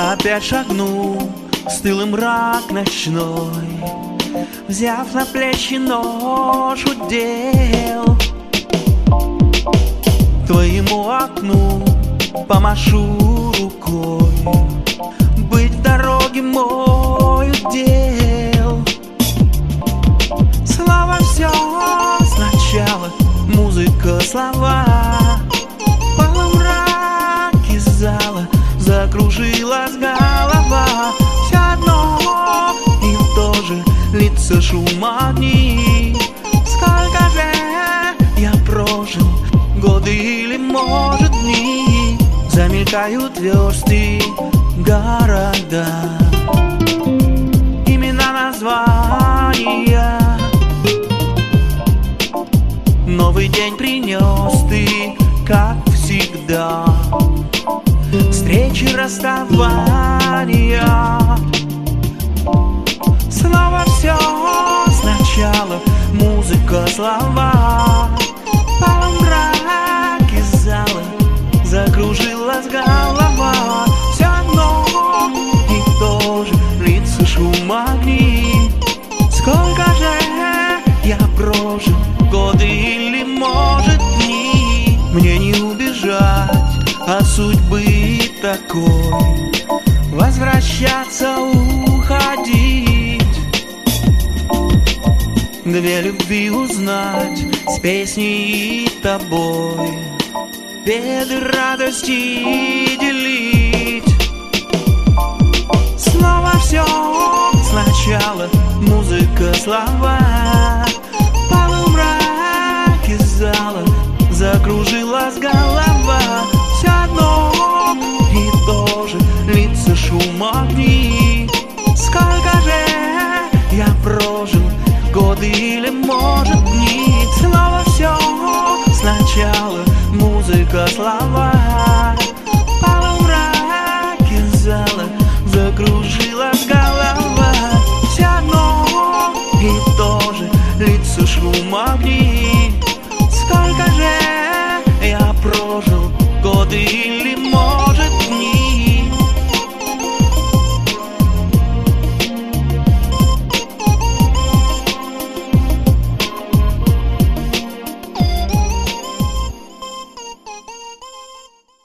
опять шагнул в стылый мрак ночной, взяв на плечи нож удел. Твоему окну помашу рукой, быть в дороге мой удел. Слова все сначала, музыка, слова. В полумраке зала закружилась голова. Все одно и то же, лица, шум, огни. Сколько же я прожил, годы или, может, дни. Замелькают версты, города, имена, названия. Новый день принес ты, как всегда, встречи, расставания. Снова все сначала, музыка, слова. В полумраке зала закружилась голова. Все одно и то же, лица, шум, огни. Сколько же я прожил, годы или, может, дни. Мне не убежать от судьбы такой, возвращаться, уходить. Две любви узнать с песней и тобой, беды, радости делить. Снова все сначала, музыка, слова. В полумраке зала закружилась голова. Все одно и то же, лица, шум, огни. Сколько же я прожил, годы или, может, дни. Снова все сначала, музыка, слова.